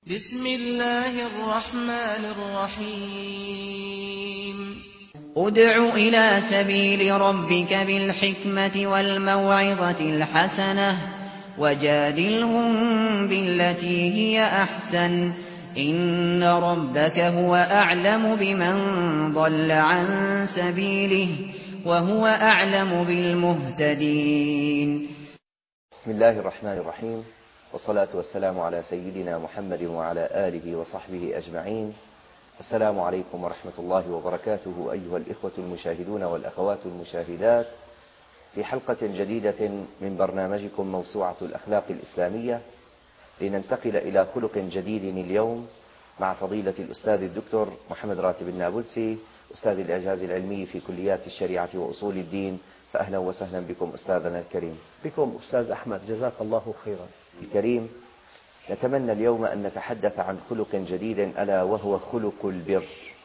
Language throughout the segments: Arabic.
بسم الله الرحمن الرحيم ادع إلى سبيل ربك بالحكمة والموعظة الحسنة وجادلهم بالتي هي أحسن إن ربك هو أعلم بمن ضل عن سبيله وهو أعلم بالمهتدين. بسم الله الرحمن الرحيم، والصلاة والسلام على سيدنا محمد وعلى آله وصحبه أجمعين. السلام عليكم ورحمة الله وبركاته أيها الإخوة المشاهدون والأخوات المشاهدات في حلقة جديدة من برنامجكم موسوعة الأخلاق الإسلامية، لننتقل إلى خلق جديد اليوم مع فضيلة الأستاذ الدكتور محمد راتب النابلسي، أستاذ الإعجاز العلمي في كليات الشريعة وأصول الدين. فأهلا وسهلا بكم أستاذنا الكريم. بكم أستاذ أحمد، جزاك الله خيرا. الكريم، نتمنى اليوم أن نتحدث عن خلق جديد ألا وهو خلق البر.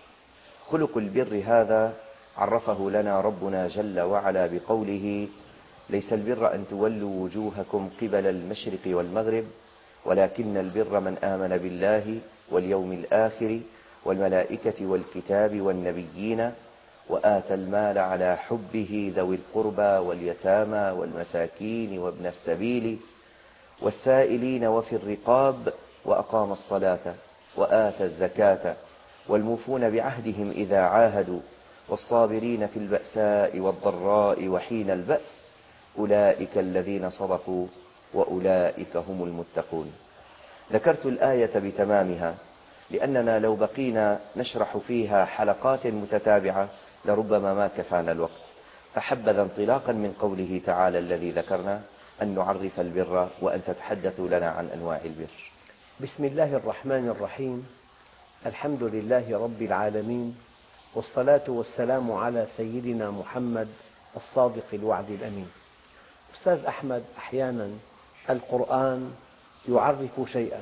خلق البر هذا عرفه لنا ربنا جل وعلا بقوله: ليس البر أن تولوا وجوهكم قبل المشرق والمغرب ولكن البر من آمن بالله واليوم الآخر والملائكة والكتاب والنبيين وآتى المال على حبه ذوي القربى واليتامى والمساكين وابن السبيل والسائلين وفي الرقاب وأقام الصلاة وآتى الزكاة والموفون بعهدهم إذا عاهدوا والصابرين في البأساء والضراء وحين البأس أولئك الذين صدقوا وأولئك هم المتقون. ذكرت الآية بتمامها لأننا لو بقينا نشرح فيها حلقات متتابعة لربما ما كفانا الوقت، فحبذا انطلاقا من قوله تعالى الذي ذكرنا أن نعرف البر وأن تتحدثوا لنا عن أنواع البر. بسم الله الرحمن الرحيم، الحمد لله رب العالمين، والصلاة والسلام على سيدنا محمد الصادق الوعد الأمين. أستاذ أحمد، أحيانا القرآن يعرف شيئا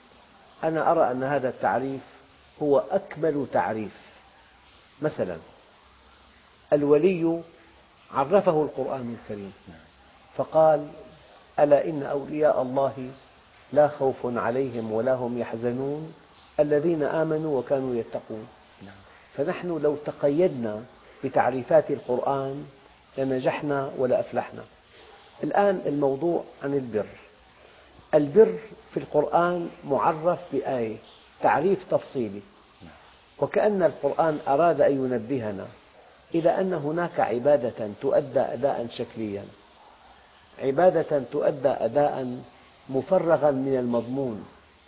أنا أرى أن هذا التعريف هو أكمل تعريف. مثلا الولي عرفه القرآن الكريم فقال: ألا إن أولياء الله لا خوف عليهم ولا هم يحزنون الذين آمنوا وكانوا يتقون. فنحن لو تقيدنا بتعريفات القرآن لنجحنا ولا أفلحنا. الآن الموضوع عن البر. البر في القرآن معرف بآية، تعريف تفصيلي، وكأن القرآن أراد أن ينبهنا إلى أن هناك عبادة تؤدى أداء شكليا، عبادة تؤدى أداء مفرغا من المضمون.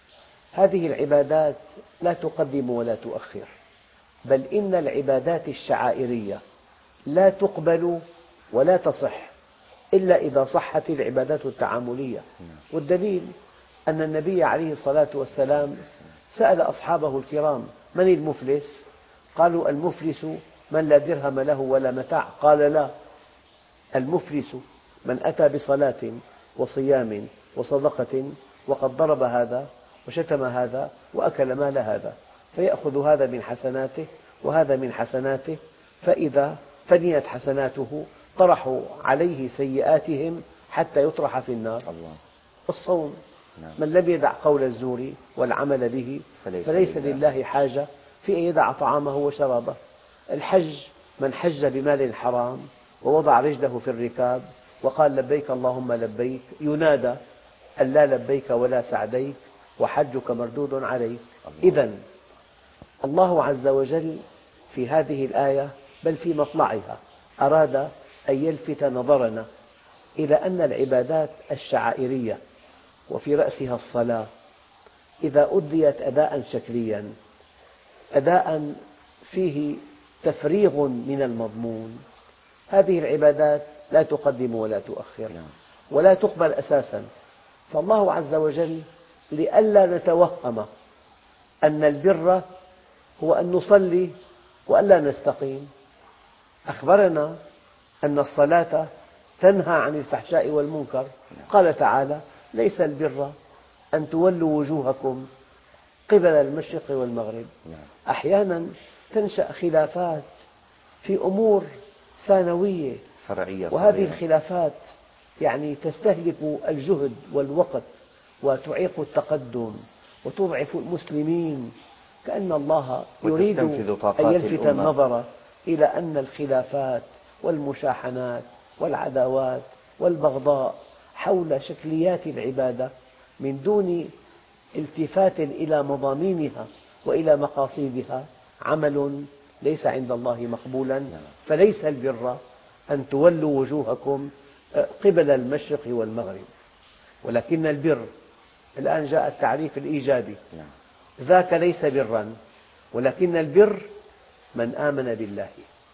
هذه العبادات لا تقدم ولا تؤخر، بل إن العبادات الشعائرية لا تقبل ولا تصح إلا إذا صحت العبادات التعاملية. والدليل أن النبي عليه الصلاة والسلام سأل أصحابه الكرام: من المفلس؟ قالوا: المفلس من لا درهم له ولا متاع. قال: لا، المفلس من أتى بصلاة وصيام وصدقة وقد ضرب هذا وشتم هذا وأكل مال هذا، فيأخذ هذا من حسناته وهذا من حسناته، فإذا فنيت حسناته طرحوا عليه سيئاتهم حتى يطرح في النار. الصوم: من لم يدع قول الزور والعمل به فليس لله حاجة في أن يدع طعامه وشرابه. الحج: من حج بمال حرام ووضع رجله في الركاب وقال: لبيك اللهم لبيك، ينادى أن لا لبيك ولا سعديك وحجك مردود عليك. إذن الله عز وجل في هذه الآية بل في مطلعها أراد أن يلفت نظرنا إلى أن العبادات الشعائرية وفي رأسها الصلاة إذا أديت أداء شكليا، أداء فيه تفريغ من المضمون، هذه العبادات لا تقدم ولا تؤخر ولا تقبل أساسا. فالله عز وجل لئلا نتوهم أن البر هو أن نصلي وألا نستقيم أخبرنا أن الصلاة تنهى عن الفحشاء والمنكر. قال تعالى: ليس البر أن تولوا وجوهكم قبل المشرق والمغرب. أحيانا تنشأ خلافات في أمور ثانوية فرعية، وهذه الخلافات تستهلك الجهد والوقت وتعيق التقدم وتضعف المسلمين، كأن الله يريد وتستنفذ أن طاقات يلفت الأمة. النظر إلى أن الخلافات والمشاحنات والعداوات والبغضاء حول شكليات العبادة من دون التفات إلى مضامينها وإلى مقاصدها عمل ليس عند الله مقبولا. فليس البر أن تولوا وجوهكم قبل المشرق والمغرب، ولكن البر، الآن جاء التعريف الإيجابي، ذاك ليس برا، ولكن البر من آمن بالله.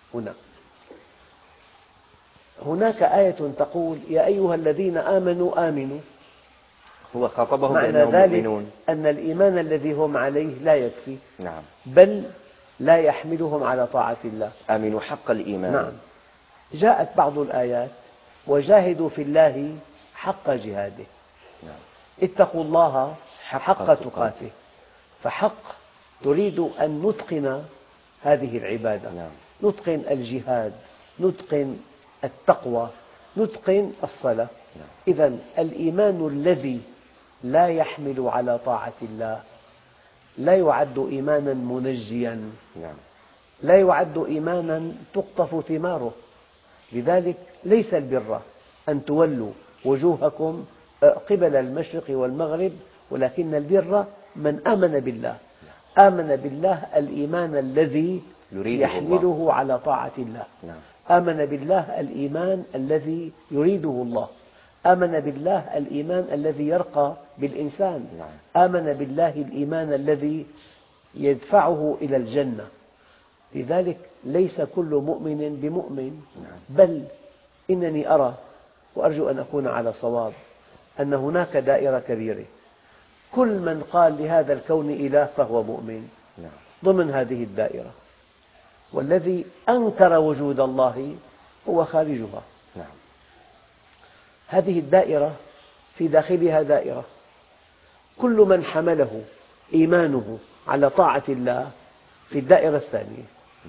هناك آية تقول يا أيها الذين آمنوا آمنوا، هو خاطبهم معنى بأنهم ذلك مؤمنون. أن الإيمان الذي هم عليه لا يكفي، نعم. بل لا يحملهم على طاعة الله. آمنوا حق الإيمان. نعم. جاءت بعض الآيات وجاهدوا في الله حق جهاده. نعم. اتقوا الله حق تقاته. تقاته. فحق تريد أن نتقن هذه العبادة. نعم. نتقن الجهاد، نتقن التقوى، نتقن الصلاة. نعم. إذن الإيمان الذي لا يحمل على طاعة الله لا يعد إيمانا منجيا، نعم. لا يعد إيمانا تقطف ثماره. لذلك ليس البر أن تولوا وجوهكم قبل المشرق والمغرب، ولكن البر من آمن بالله. آمن بالله الإيمان الذي يحمله على طاعة الله. نعم. آمن بالله الإيمان الذي يريده الله. آمن بالله الإيمان الذي يرقى بالإنسان. نعم. آمن بالله الإيمان الذي يدفعه إلى الجنة. لذلك ليس كل مؤمن بمؤمن، بل إنني أرى وأرجو أن أكون على صواب أن هناك دائرة كبيرة، كل من قال لهذا الكون إله فهو مؤمن ضمن هذه الدائرة، والذي أنكر وجود الله هو خارجها. هذه الدائرة في داخلها دائرة، كل من حمله إيمانه على طاعة الله في الدائرة الثانية،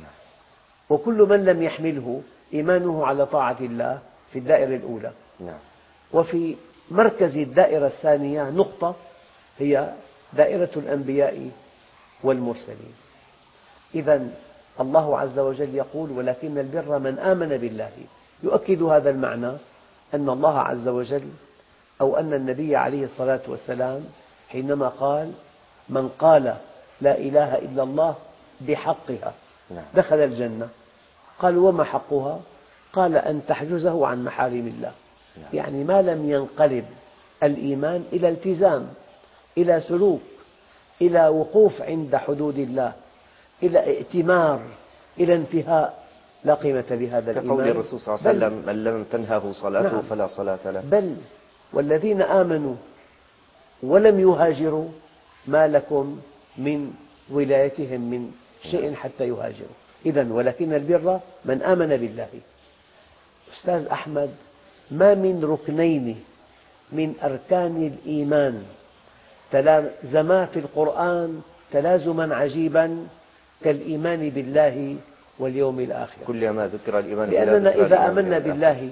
وكل من لم يحمله إيمانه على طاعة الله في الدائرة الأولى. وفي مركز الدائرة الثانية نقطة هي دائرة الأنبياء والمرسلين. إذن الله عز وجل يقول ولكن البر من آمن بالله، يؤكد هذا المعنى أن الله عز وجل أو أن النبي عليه الصلاة والسلام حينما قال من قال لا إله إلا الله بحقها دخل الجنة، قالوا وما حقها؟ قال أن تحجزه عن محارم الله. يعني ما لم ينقلب الإيمان إلى التزام، إلى سلوك، إلى وقوف عند حدود الله، إلى ائتمار، إلى انتهاء، لا قيمة لهذا الإيمان. كقول الرسول صلى الله عليه وسلم من لم تنهه صلاته فلا صلاة له. بل والذين آمنوا ولم يهاجروا ما لكم من ولايتهم من شيء حتى يهاجروا. إذن ولكن البر من آمن بالله. أستاذ أحمد، ما من ركنين من أركان الإيمان تلازما في القرآن تلازما عجيبا كالإيمان بالله واليوم الآخر. كلما ذكر الإيمان لأننا إذا آمنا بالله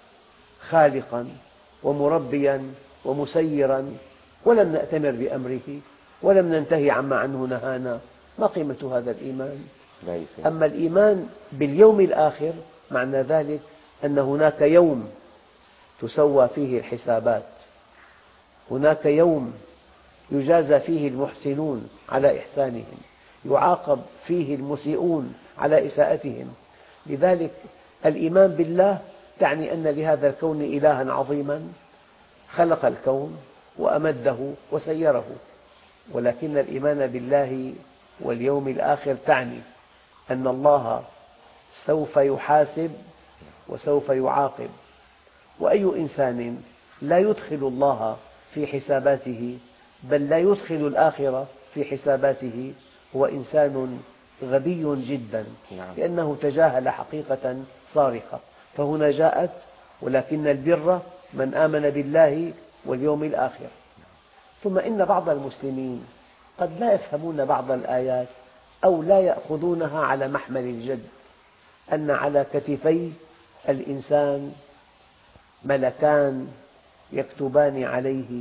خالقا ومربيا ومسيرا ولم نأتمر بأمره ولم ننتهي عما عنه نهانا، ما قيمة هذا الإيمان؟ أما الإيمان باليوم الآخر معنى ذلك أن هناك يوم تسوى فيه الحسابات، هناك يوم يجازى فيه المحسنون على إحسانهم، يعاقب فيه المسيئون على إساءتهم. لذلك الإيمان بالله تعني أن لهذا الكون إلها عظيما خلق الكون وأمده وسيره، ولكن الإيمان بالله واليوم الآخر تعني أن الله سوف يحاسب وسوف يعاقب. وأي إنسان لا يدخل الله في حساباته بل لا يدخل الآخرة في حساباته هو إنسان غبي جدا، لأنه تجاهل حقيقة صارخة. فهنا جاءت ولكن البر من آمن بالله واليوم الآخر. ثم إن بعض المسلمين قد لا يفهمون بعض الآيات أو لا يأخذونها على محمل الجد، أن على كتفي الإنسان ملكان يكتبان عليه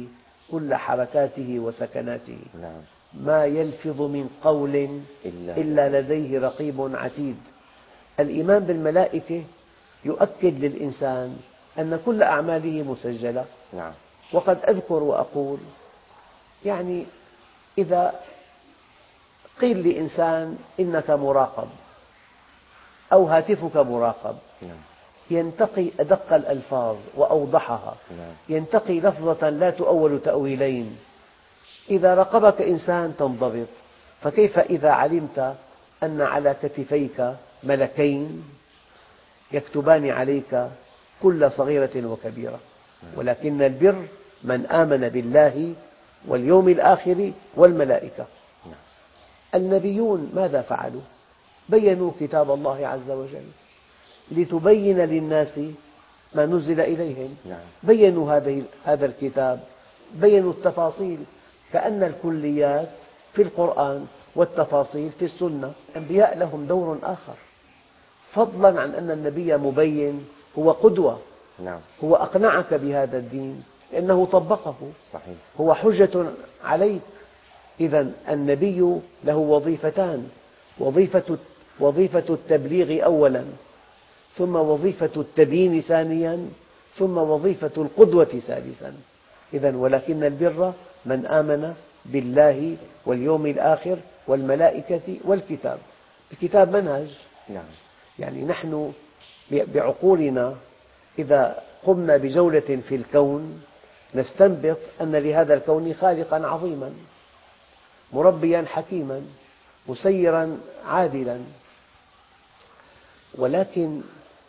كل حركاته وسكناته. نعم. ما يلفظ من قول إلا لديه رقيب عتيد. الإيمان بالملائكة يؤكد للإنسان أن كل أعماله مسجلة. نعم. وقد أذكر وأقول يعني إذا قيل لإنسان إنك مراقب أو هاتفك مراقب، نعم. ينتقي أدق الألفاظ وأوضحها، نعم. ينتقي لفظة لا تؤول تأويلين. إذا راقبك إنسان تنضبط، فكيف إذا علمت أن على كتفيك ملكين يكتبان عليك كل صغيرة وكبيرة؟ ولكن البر من آمن بالله واليوم الآخر والملائكة. النبيون ماذا فعلوا؟ بيّنوا كتاب الله عز وجل لتبين للناس ما نزل إليهم. بيّنوا هذا الكتاب، بيّنوا التفاصيل، كأن الكليات في القرآن والتفاصيل في السنة. الأنبياء لهم دور آخر، فضلا عن أن النبي مبين، هو قدوة. نعم. هو أقنعك بهذا الدين لأنه طبقه. صحيح. هو حجة عليك. إذا النبي له وظيفتان: وظيفة التبليغ أولا، ثم وظيفة التبيين ثانيا، ثم وظيفة القدوة ثالثا. ولكن البر من آمن بالله واليوم الآخر والملائكة والكتاب. الكتاب منهج. نعم. يعني نحن بعقولنا إذا قمنا بجولة في الكون نستنبط أن لهذا الكون خالقا عظيما، مربيا حكيما، مسيرا عادلا. ولكن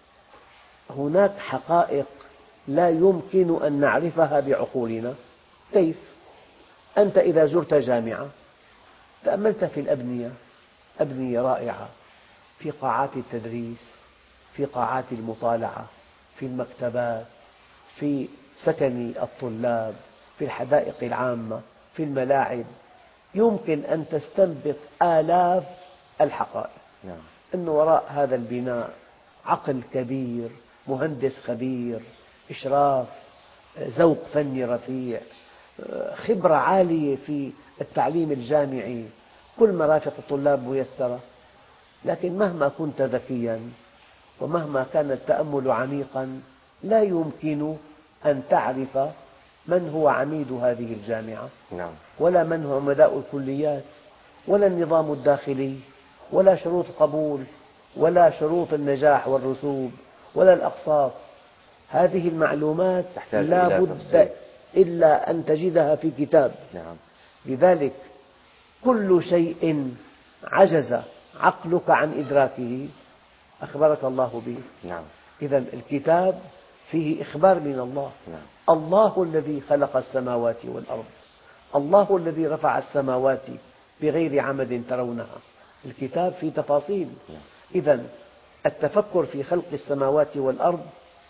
هناك حقائق لا يمكن أن نعرفها بعقولنا. كيف؟ أنت إذا زرت جامعة تأملت في الأبنية، أبنية رائعة، في قاعات التدريس، في قاعات المطالعة، في المكتبات، في سكن الطلاب، في الحدائق العامة، في الملاعب، يمكن أن تستنبط آلاف الحقائق. نعم. أن وراء هذا البناء عقل كبير، مهندس خبير، إشراف، ذوق فني رفيع، خبرة عالية في التعليم الجامعي، كل مرافق الطلاب ميسرة. لكن مهما كنت ذكيا ومهما كان التأمل عميقا لا يمكن أن تعرف من هو عميد هذه الجامعة. نعم. ولا من هو عمداء الكليات، ولا النظام الداخلي، ولا شروط القبول، ولا شروط النجاح والرسوب، ولا الأقساط. هذه المعلومات لا بد إلا أن تجدها في كتاب. نعم. لذلك كل شيء عجز عقلك عن إدراكه أخبرك الله به. نعم. إذن الكتاب فيه إخبار من الله. نعم. الله الذي خلق السماوات والأرض، الله الذي رفع السماوات بغير عمد ترونها. الكتاب فيه تفاصيل. إذن التفكر في خلق السماوات والأرض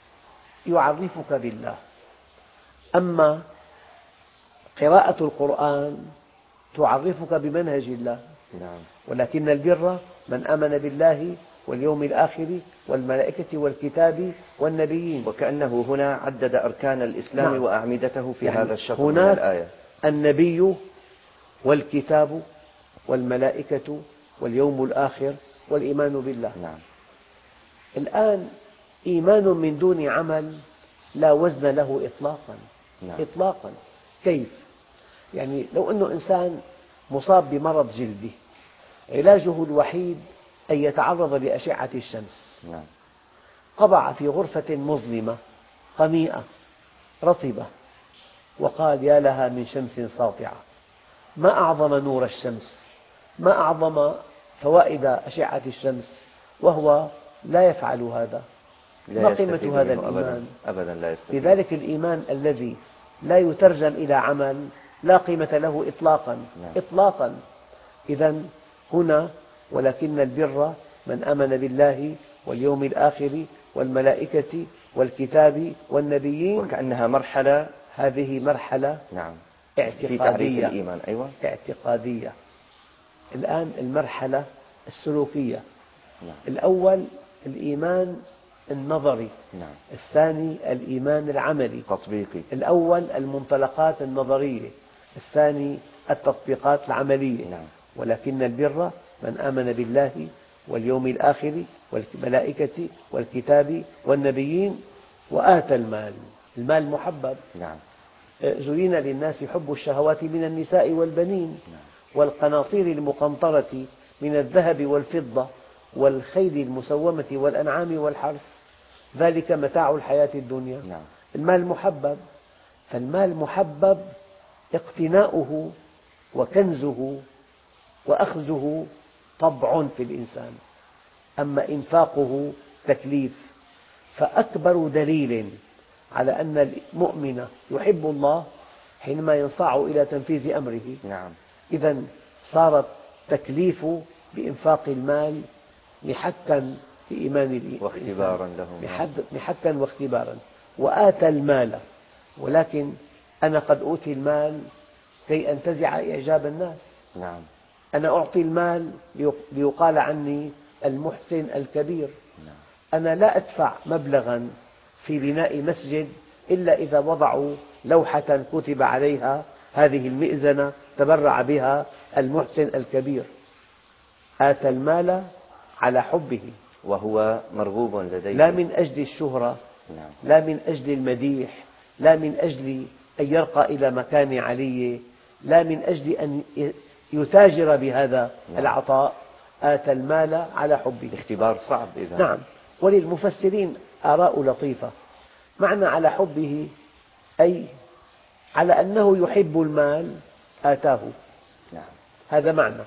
يعرفك بالله. أما قراءة القرآن تعرفك بمنهج الله. نعم. ولكن البر من آمن بالله واليوم الآخر والملائكة والكتاب والنبيين. وكأنه هنا عدد أركان الإسلام. نعم. وأعمدته في هذا الشطر من هناك الآية. النبي والكتاب والملائكة واليوم الآخر والإيمان بالله. نعم. الآن إيمان من دون عمل لا وزن له إطلاقا. نعم. إطلاقا. كيف؟ يعني لو أن إنسان مصاب بمرض جلدي علاجه الوحيد أن يتعرض لأشعة الشمس. نعم. قبع في غرفة مظلمة قميئة رطبة وقال يا لها من شمس ساطعة، ما أعظم نور الشمس، ما أعظم فوائد أشعة الشمس، وهو لا يفعل هذا. ما قيمة هذا الإيمان؟ أبدا لا يستفيد. لذلك الإيمان الذي لا يترجم إلى عمل لا قيمة له إطلاقا. نعم. إطلاقا. إذن هنا ولكن البر من آمن بالله واليوم الآخر والملائكة والكتاب والنبيين. وكأنها مرحلة. هذه مرحلة. نعم. اعتقادية. في تعريف الإيمان. أيوة. اعتقادية. الآن المرحلة السلوكية. نعم. الأول الإيمان النظري، نعم. الثاني الإيمان العملي، تطبيقي. الأول المنطلقات النظرية، الثاني التطبيقات العملية. نعم. ولكن البر من آمن بالله واليوم الآخر والملائكة والكتاب والنبيين وآتى المال. المال محبب. نعم. زين للناس حب الشهوات من النساء والبنين والقناطير المقنطرة من الذهب والفضة والخيل المسومة والأنعام والحرث ذلك متاع الحياة الدنيا. نعم. المال محبب، فالمال محبب اقتناؤه وكنزه وأخذه طبع في الإنسان، أما إنفاقه تكليف. فأكبر دليل على أن المؤمن يحب الله حينما ينصاع إلى تنفيذ أمره. نعم. إذا صار التكليف بإنفاق المال محكا في إيمان الإنسان واختبارا له. محكا واختبارا. وآتى المال، ولكن أنا قد أوتي المال كي أنتزع إعجاب الناس. نعم. أنا أعطي المال ليقال عني المحسن الكبير. نعم. أنا لا أدفع مبلغا في بناء مسجد إلا إذا وضعوا لوحة كتب عليها هذه المئذنة تبرع بها المحسن الكبير. آتى المال على حبه، وهو مرغوب لديه، لا من أجل الشهرة، نعم. لا من أجل المديح، لا من أجل أن يرقى إلى مكانة علية، لا من أجل أن يتاجر بهذا نعم. العطاء. آتى المال على حبه. اختبار صعب إذا. نعم. وللمفسرين آراء لطيفة. معنى على حبه أي على أنه يحب المال آتاه. نعم. هذا معنى.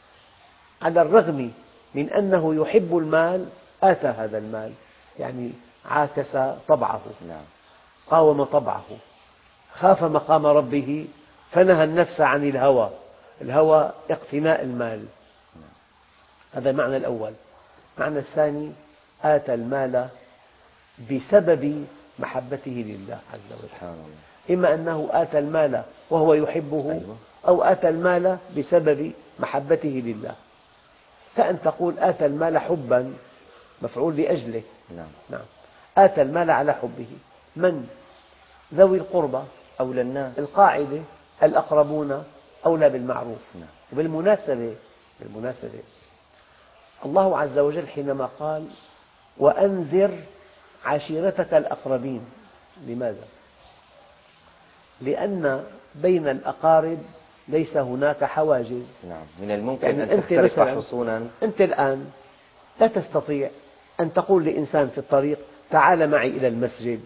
على الرغم من أنه يحب المال آتى هذا المال، يعني عاكس طبعه. نعم. قاوم طبعه، خاف مقام ربه فنهى النفس عن الهوى. الهوى اقتناء المال. هذا المعنى الأول. المعنى الثاني آتى المال بسبب محبته لله عز وجل. سبحان الله. إما أنه آتى المال وهو يحبه، أيوة. أو آتى المال بسبب محبته لله. كأن تقول آتى المال حبا، مفعول لأجله. نعم. نعم. آتى المال على حبه. من؟ ذوي القربى، أولى الناس. القاعدة الأقربون أولى بالمعروف. نعم. وبالمناسبة الله عز وجل حينما قال وأنذر عشيرتك الأقربين، لماذا؟ لأن بين الأقارب ليس هناك حواجز. نعم. من الممكن يعني أن أنت تخترق مثلاً حصونا. أنت الآن لا تستطيع أن تقول لإنسان في الطريق تعال معي إلى المسجد،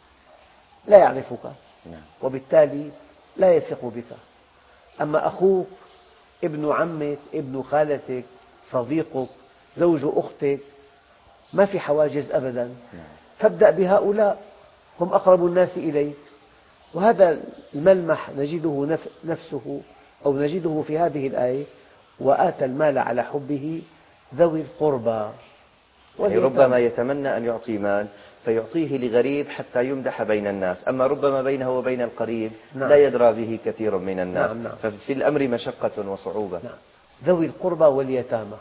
لا يعرفك، نعم. وبالتالي لا يثق بك. أما أخوك، ابن عمك، ابن خالتك، صديقك، زوج أختك، ما في حواجز أبدا. نعم. فابدأ بهؤلاء، هم أقرب الناس إليك. وهذا الملمح نجده نفسه أو نجده في هذه الآية: وآتى المال على حبه ذوي القربى. يعني ربما يتمنى أن يعطي مال فيعطيه لغريب حتى يمدح بين الناس، أما ربما بينه وبين القريب نعم. لا يدرى به كثير من الناس. نعم. نعم. ففي الأمر مشقة وصعوبة. نعم. ذوي القربى واليتامى.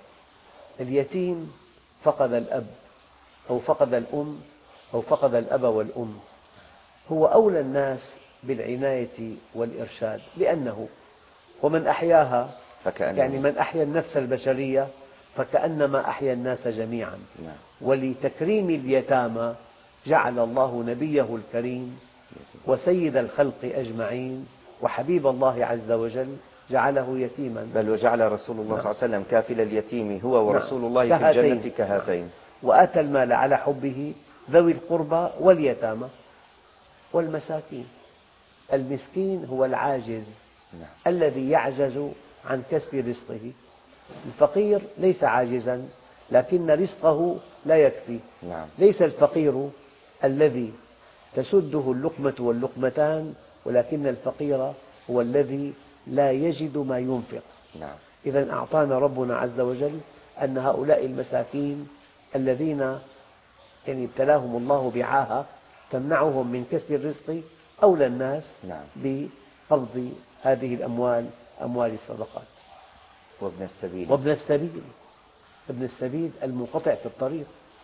اليتيم فقد الأب أو فقد الأم أو فقد الأب والأم، هو أولى الناس بالعناية والإرشاد، لأنه ومن أحياها يعني من أحيا النفس البشرية فكأنما أحيا الناس جميعا. نعم. ولتكريم اليتامى جعل الله نبيه الكريم وسيد الخلق أجمعين وحبيب الله عز وجل جعله يتيما، بل وجعل رسول الله صلى الله عليه وسلم كافل اليتيم هو ورسول الله في كهاتين. الجنة كهاتين. وآتى المال على حبه ذوي القربى واليتامى والمساكين. المسكين هو العاجز، نعم. الذي يعجز عن كسب رزقه. الفقير ليس عاجزا لكن رزقه لا يكفي. نعم. ليس الفقير الذي تسده اللقمة واللقمتان، ولكن الفقير هو الذي لا يجد ما ينفق. نعم. إذا أعطانا ربنا عز وجل أن هؤلاء المساكين الذين يعني ابتلاهم الله بعاهة تمنعهم من كسب الرزق أولى الناس نعم. بقبض هذه الأموال، أموال الصدقات. وابن السبيل. وابن السبيل، ابن السبيل المنقطع في الطريق،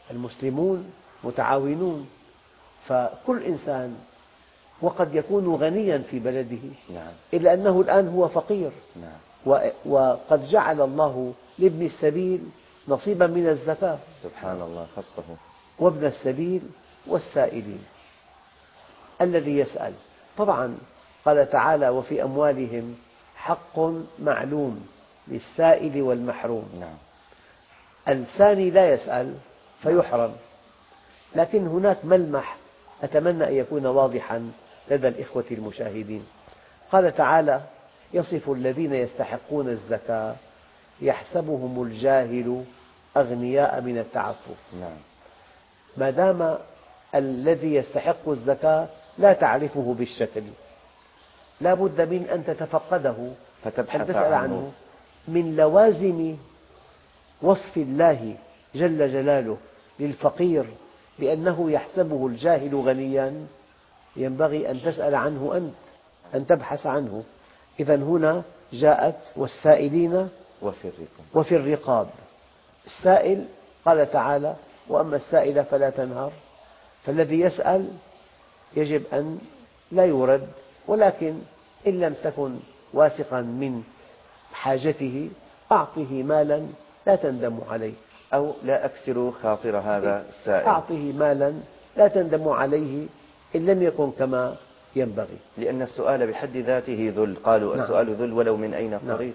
المسلمون متعاونون، فكل إنسان وقد يكون غنيا في بلده إلا أنه الآن هو فقير، وقد جعل الله لابن السبيل نصيبا من الزكاة سبحان الله خصه. وابن السبيل والسائلين. الذي يسأل طبعا قال تعالى وفي أموالهم حق معلوم للسائل والمحروم. الثاني لا يسأل فيحرم، لكن هناك ملمح أتمنى أن يكون واضحا لدى الإخوة المشاهدين. قال تعالى يصف الذين يستحقون الزكاة يحسبهم الجاهل أغنياء من التعفف. ما دام الذي يستحق الزكاة لا تعرفه بالشكل، لا بد من أن تتفقده فتبحث أن تسأل عنه. من لوازم وصف الله جل جلاله للفقير بأنه يحسبه الجاهل غنيا ينبغي أن تسأل عنه أنت، أن تبحث عنه. إذن هنا جاءت والسائلين وفي الرقاب. السائل قال تعالى وأما السائل فلا تنهر، فالذي يسأل يجب أن لا يورد، ولكن إن لم تكن واثقا من حاجته أعطه مالا لا تندم عليه، أو لا أكسر خاطر هذا السائل، أعطه مالا لا تندم عليه إن لم يكن كما ينبغي، لأن السؤال بحد ذاته ذل. قالوا السؤال ذل ولو من أين الطريق.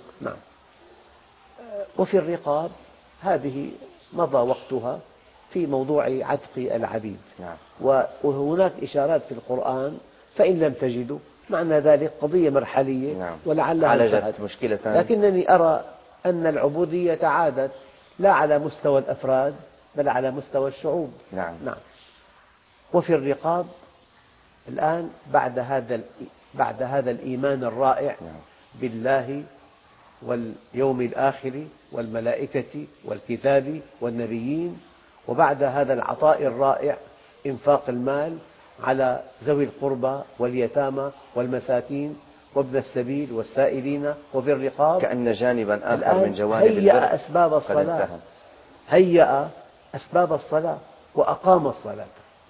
وفي الرقاب هذه مضى وقتها في موضوع عتق العبيد. وهناك إشارات في القرآن فإن لم تجدوا، معنى ذلك قضية مرحلية ولعلها عالجت مشكلة، لكنني أرى أن العبودية عادت لا على مستوى الأفراد بل على مستوى الشعوب. وفي الرقاب الآن بعد هذا الإيمان الرائع بالله واليوم الآخر والملائكة والكتاب والنبيين، وبعد هذا العطاء الرائع إنفاق المال على ذوي القربى واليتامى والمساكين وابن السبيل والسائلين وفي الرقاب، كأن جانبا آخر من جوانب البر هيأ أسباب الصلاة، هيأ أسباب الصلاة وأقام الصلاة.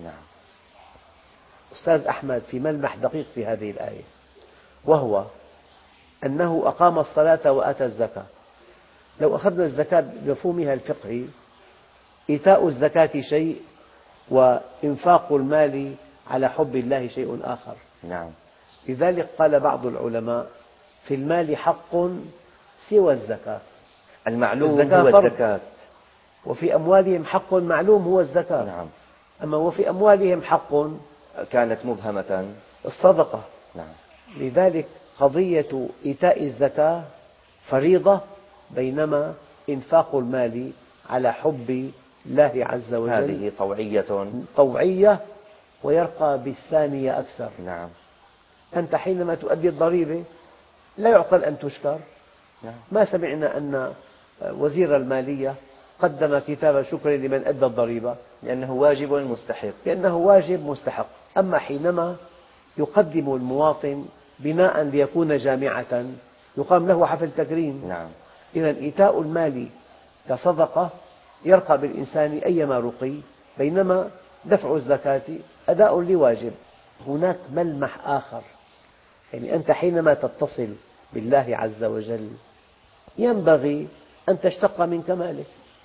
أستاذ أحمد في ملمح دقيق في هذه الآية، وهو أنه أقام الصلاة وآتى الزكاة. لو أخذنا الزكاة بمفهومها الفقهي، إيتاء الزكاة شيء وإنفاق المال على حب الله شيء آخر. لذلك قال بعض العلماء في المال حق سوى الزكاة، المعلوم هو الزكاة، وفي أموالهم حق معلوم هو الزكاة. أما وفي أموالهم حق كانت مبهمة الصدقة. لذلك قضية إيتاء الزكاة فريضة، بينما إنفاق المال على حب الله عز وجل هذه طوعية، ويرقى بالثانية أكثر. أنت حينما تؤدي الضريبة لا يعقل أن تشكر. ما سمعنا أن وزير المالية قدم كتاب شكر لمن أدى الضريبة، لأنه واجب مستحق. أما حينما يقدم المواطن بناء ليكون جامعة يقام له حفل تكريم. إذن إيتاء المال كصدقة يرقى بالإنسان أيما رقي، بينما دفع الزكاة أداء لواجب. هناك ملمح آخر، يعني أنت حينما تتصل بالله عز وجل ينبغي أن تشتق من كماله.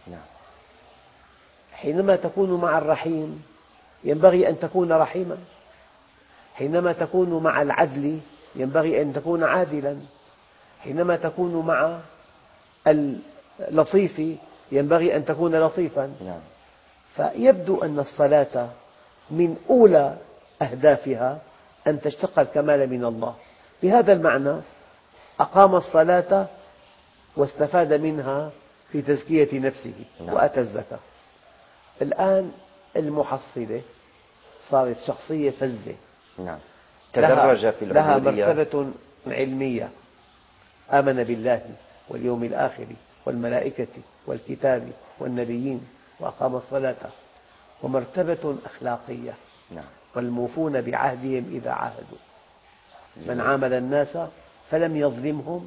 حينما تكون مع الرحيم ينبغي أن تكون رحيما، حينما تكون مع العدل ينبغي أن تكون عادلا، حينما تكون مع اللطيف ينبغي أن تكون لطيفا. فيبدو أن الصلاة من أولى أهدافها أن تشتق الكمال من الله. بهذا المعنى أقام الصلاة واستفاد منها في تزكية نفسه وأتى الزكاة. الآن المحصلة صارت شخصية فزة، تدرج في لها العبودية، مرتبة علمية، آمن بالله واليوم الآخر والملائكة والكتاب والنبيين وأقام الصلاة، ومرتبة أخلاقية، والموفون بعهدهم إذا عاهدوا، من عامل الناس فلم يظلمهم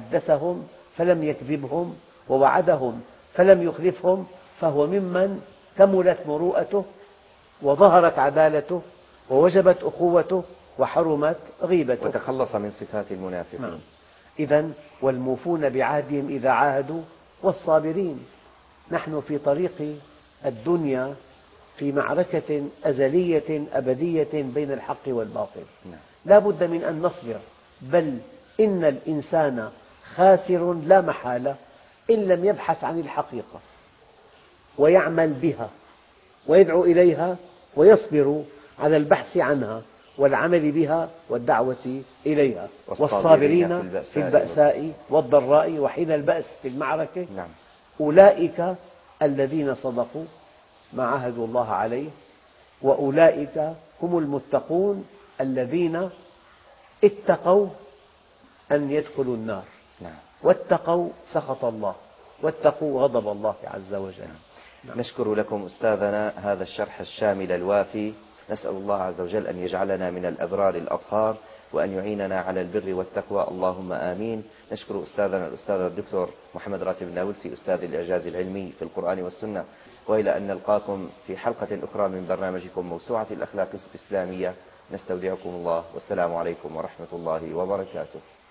وحدثهم فلم يكذبهم ووعدهم فلم يخلفهم فهو ممن كملت مروءته، وظهرت عدالته، ووجبت أخوته، وحرمت غيبته، وتخلص من صفات المنافقين. إذن والموفون بعهدهم إذا عاهدوا والصابرين. نحن في طريق الدنيا في معركة أزلية أبدية بين الحق والباطل، لا بد من أن نصبر، بل إن الإنسان خاسر لا محالة إن لم يبحث عن الحقيقة ويعمل بها ويدعو إليها ويصبر على البحث عنها والعمل بها والدعوة إليها. والصابرين في البأساء والضراء وحين البأس في المعركة. أولئك الذين صدقوا ما عاهدوا الله عليه، وأولئك هم المتقون الذين اتقوا أن يدخلوا النار، واتقوا سخط الله، واتقوا غضب الله عز وجل. نشكر لكم أستاذنا هذا الشرح الشامل الوافي. نسأل الله عز وجل أن يجعلنا من الأبرار الأطهار، وأن يعيننا على البر والتقوى، اللهم آمين. نشكر أستاذنا الأستاذ الدكتور محمد راتب النابلسي، أستاذ الإعجاز العلمي في القرآن والسنة. وإلى أن نلقاكم في حلقة أخرى من برنامجكم موسوعة الأخلاق الإسلامية، نستودعكم الله، والسلام عليكم ورحمة الله وبركاته.